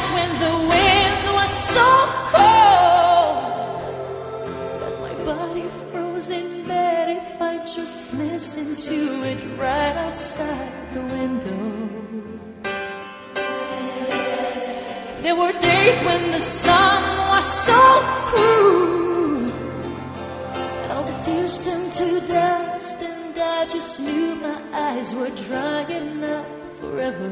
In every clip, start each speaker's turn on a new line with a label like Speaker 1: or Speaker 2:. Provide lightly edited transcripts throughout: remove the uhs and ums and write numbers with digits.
Speaker 1: nights when the wind was so cold that my body froze in bed if I just listened to it right outside the window. There were days when the sun was so cruel and all the tears turned to dust, and I just knew my eyes were drying up forever.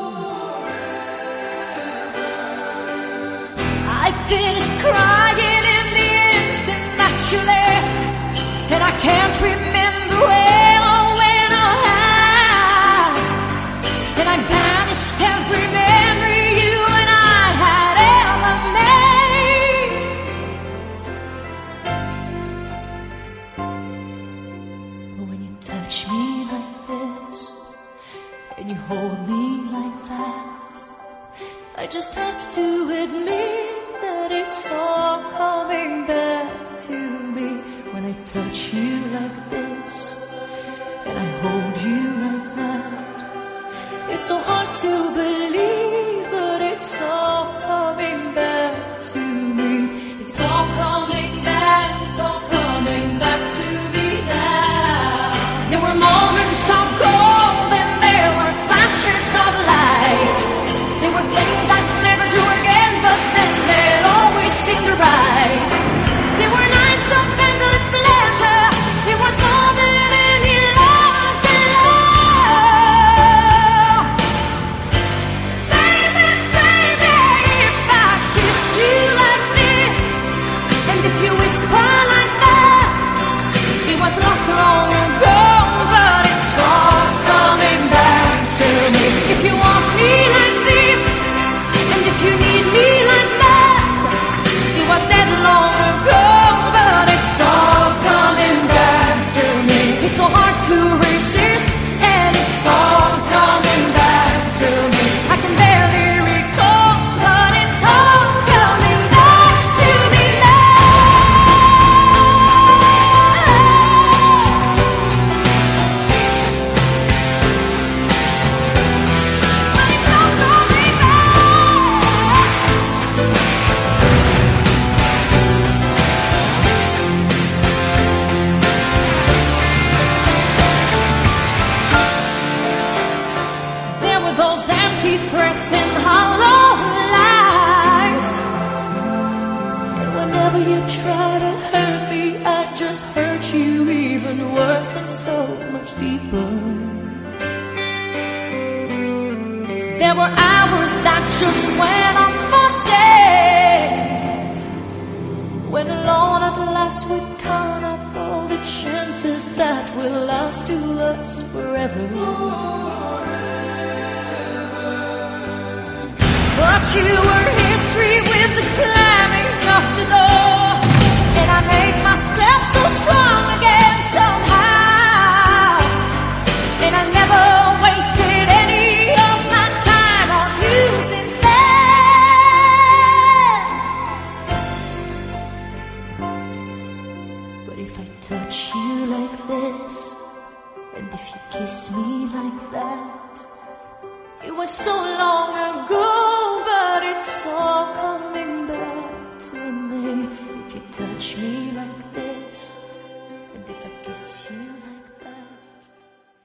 Speaker 1: I finished crying in the instant that you left, and I can't remember where or when or how, and I banished every memory you and I had ever made. But when you touch me like this and you hold me like that, I just have to admit that it's all coming back to me. When I touch you like this and I hold you like that, it's so hard to believe, but it's all coming back to me. It's all coming back, it's all coming back to me now. There were moments of gold and there were flashes of light. There were things I'd never do again, but then they'd always seem right. There were nights of endless pleasure. It was more than any loss in love. Baby, baby, if I kiss you like this, and if you whisper like that, it was lost long ago, but it's all coming back to me. If you want me like this, and if you need me like that, it was that long ago, but it's all coming back to me. It's so hard to resist, and it's all coming back to me. I can barely recall, but it's all coming back to me now. But it's all coming back. There were those empty threats and hollow lies, and whenever you try to hurt me, I just hurt you even worse and so much deeper. There were hours that just went on for days, when alone at last we count up all the chances that will last to us forever. But you were history with the slamming of the door, and I made myself so strong again somehow, and I never wasted any of my time on you since then. But if I touch you like this, and if you kiss me like that, it was so long